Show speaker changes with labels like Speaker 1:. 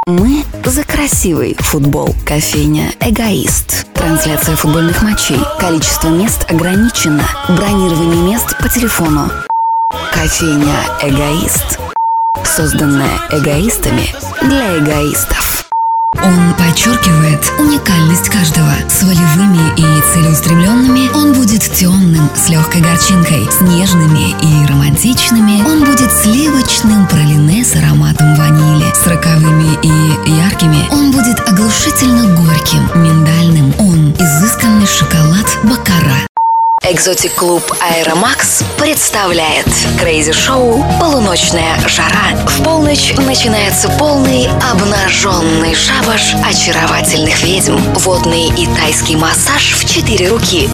Speaker 1: Мы за красивый футбол. Кофейня «Эгоист». Трансляция футбольных матчей. Количество мест ограничено. Бронирование мест по телефону. Кофейня «Эгоист». Созданная эгоистами для эгоистов.
Speaker 2: Он подчеркивает уникальность каждого. С волевыми и целеустремленными он будет темным, с легкой горчинкой, с нежными и романтичными он будет сливочным пралине с ароматом ванили, с роковыми и яркими он будет оглушительно горьким, миндальным он изысканный шоколад Баккара.
Speaker 1: Экзотик Клуб Аэромакс представляет Crazy Show «Полуночная жара». В полночь начинается полный обнаженный шабаш очаровательных ведьм, водный и тайский массаж в 4 руки.